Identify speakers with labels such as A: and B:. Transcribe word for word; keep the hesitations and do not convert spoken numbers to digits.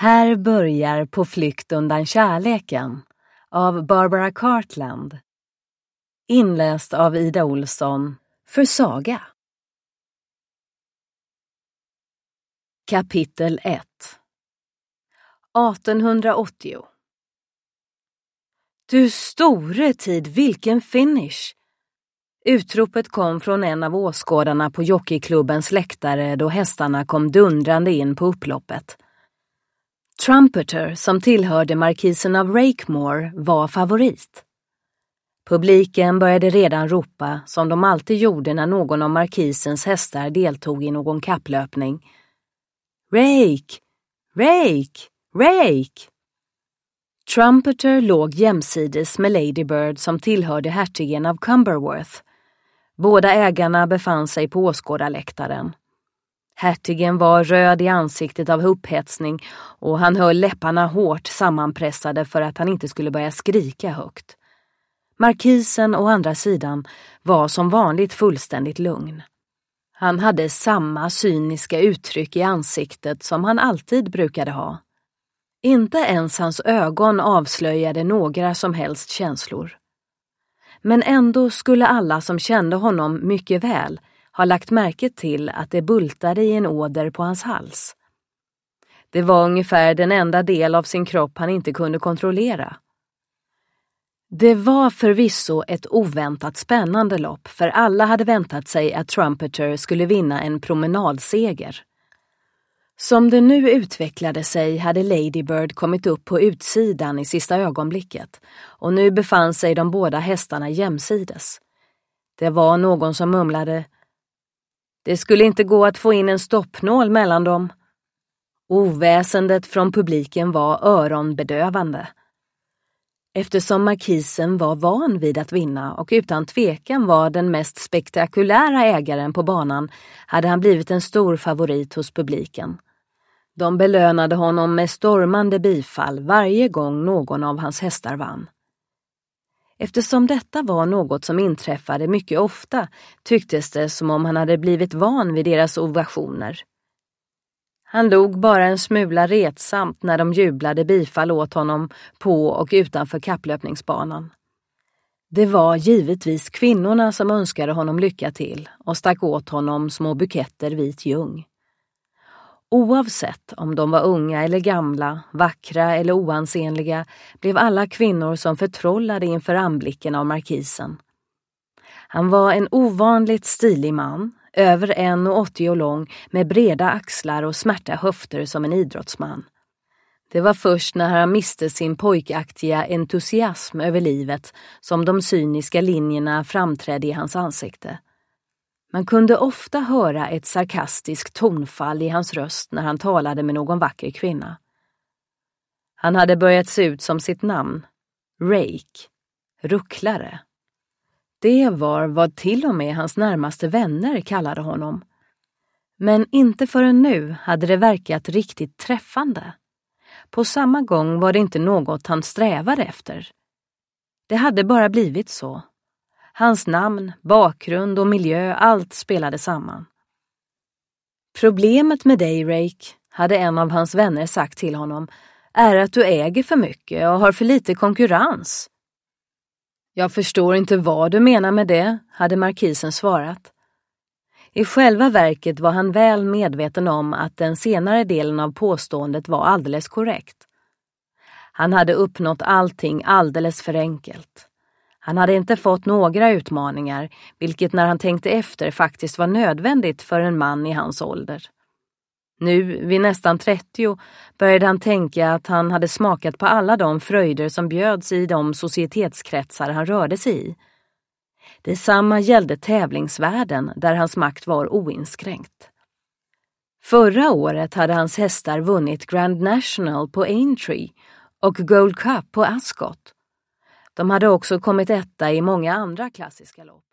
A: Här börjar På flykt undan kärleken av Barbara Cartland. Inläst av Ida Olsson för Saga. Kapitel ett. artonhundraåttio. Du store tid, vilken finish! Utropet kom från en av åskådarna på jockeyklubbens läktare då hästarna kom dundrande in på upploppet. Trumpeter, som tillhörde markisen av Rakemore, var favorit. Publiken började redan ropa, som de alltid gjorde när någon av markisens hästar deltog i någon kapplöpning. Rake! Rake! Rake! Trumpeter låg jämsides med Lady Bird som tillhörde hertigen av Cumberworth. Båda ägarna befann sig på åskådarläktaren. Hertigen var röd i ansiktet av upphetsning och han höll läpparna hårt sammanpressade för att han inte skulle börja skrika högt. Markisen å andra sidan var som vanligt fullständigt lugn. Han hade samma cyniska uttryck i ansiktet som han alltid brukade ha. Inte ens hans ögon avslöjade några som helst känslor. Men ändå skulle alla som kände honom mycket väl ha lagt märke till att det bultade i en åder på hans hals. Det var ungefär den enda del av sin kropp han inte kunde kontrollera. Det var förvisso ett oväntat spännande lopp, för alla hade väntat sig att Trumpeter skulle vinna en promenadseger. Som det nu utvecklade sig hade Lady Bird kommit upp på utsidan i sista ögonblicket och nu befann sig de båda hästarna jämsides. Det var någon som mumlade: det skulle inte gå att få in en stoppnål mellan dem. Oväsendet från publiken var öronbedövande. Eftersom markisen var van vid att vinna och utan tvekan var den mest spektakulära ägaren på banan hade han blivit en stor favorit hos publiken. De belönade honom med stormande bifall varje gång någon av hans hästar vann. Eftersom detta var något som inträffade mycket ofta tycktes det som om han hade blivit van vid deras ovationer. Han log bara en smula retsamt när de jublade bifall åt honom på och utanför kapplöpningsbanan. Det var givetvis kvinnorna som önskade honom lycka till och stack åt honom små buketter vit ljung. Oavsett om de var unga eller gamla, vackra eller oansenliga, blev alla kvinnor som förtrollade inför anblicken av markisen. Han var en ovanligt stilig man, över en och åttio lång, med breda axlar och smärta höfter som en idrottsman. Det var först när han miste sin pojkaktiga entusiasm över livet som de cyniska linjerna framträdde i hans ansikte. Man kunde ofta höra ett sarkastiskt tonfall i hans röst när han talade med någon vacker kvinna. Han hade börjat se ut som sitt namn, Rake, rucklare. Det var vad till och med hans närmaste vänner kallade honom. Men inte förrän nu hade det verkat riktigt träffande. På samma gång var det inte något han strävade efter. Det hade bara blivit så. Hans namn, bakgrund och miljö, allt spelade samman. Problemet med dig, Rake, hade en av hans vänner sagt till honom, är att du äger för mycket och har för lite konkurrens. Jag förstår inte vad du menar med det, hade markisen svarat. I själva verket var han väl medveten om att den senare delen av påståendet var alldeles korrekt. Han hade uppnått allting alldeles för enkelt. Han hade inte fått några utmaningar, vilket när han tänkte efter faktiskt var nödvändigt för en man i hans ålder. Nu, vid nästan trettio, började han tänka att han hade smakat på alla de fröjder som bjöds i de societetskretsar han rörde sig i. Detsamma gällde tävlingsvärlden där hans makt var oinskränkt. Förra året hade hans hästar vunnit Grand National på Aintree och Gold Cup på Ascot. De hade också kommit etta i många andra klassiska lopp.